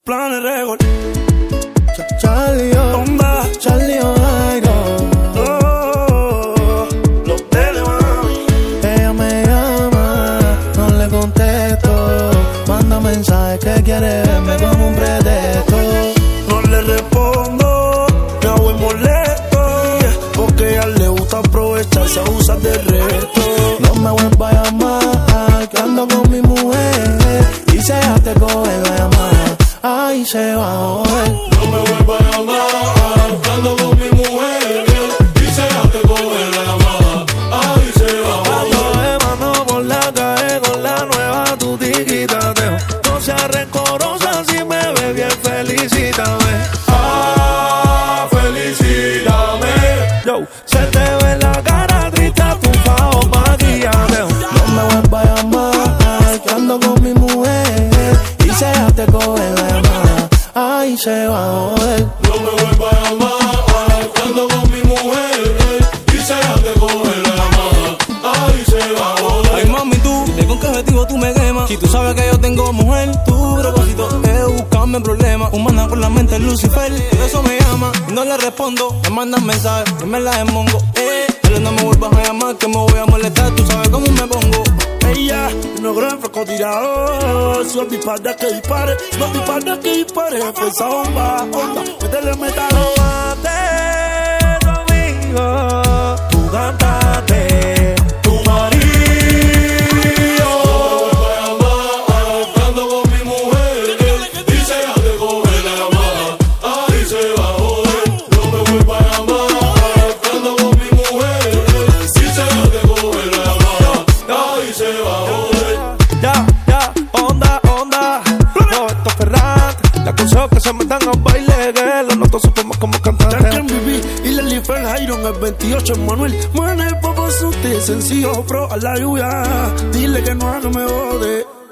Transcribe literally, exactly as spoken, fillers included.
Planes Record. Charlie, oh, Onda. Charlie, oh, Oh, los telemami. ella me llama, no le contesto. Manda mensajes que quiere verme como un pretexto. No le respondo, me hago el molesto, porque a ella le gusta aprovecharse, abusar del resto. No me vuelva a llamar, que ando con mi mujer. Y se ya te coge la llamada, ay, se va a joder. No me vuelva a llamar, que ando con mi mujer. Y se ya te coge la llamada, ay, se va a Cuando joder. me mando por la calle con la nueva tu tiquitateo. No seas rencorosa, si me ve bien, felicítame. Ah, felicítame. Yo, se te ve la cara triste, tu fajo maquillateo. No me vuelva a llamar, que ando con mi mujer. Y se ya te coge la llamada, ay, se va a joder. No me vuelva a llamar, que ando con mi mujer. Y se ya te coge la llamada, ay, se va a joder. Ay, mami, tú, dile con qué objetivo tú me quemas. Si tú sabes que yo tengo mujer, tu propósito es buscarme problemas. Humana con la mente Lucifer, por eso me llama y no le respondo. Me mandan mensajes, yo me la desmongo. Eh, pero no me vuelvas a llamar que me voy a molestar. Tú sabes cómo me pongo. Ella no creo en francotirador. Si no dispara que dispare, si no dispara que dispare, fuerza bomba, onda, métele metal. Tómate conmigo, tú cantate, tu marido. Ya, ya, onda, onda. Roberto Ferrante, le aconsejo que se metan a baile, que los notos supimos como cantante. Jacqueline B B y Lely Iron, el veintiocho Manuel. Manuel Popo Sutil, sencillo, pro a la lluvia. Dile que no haga me jode.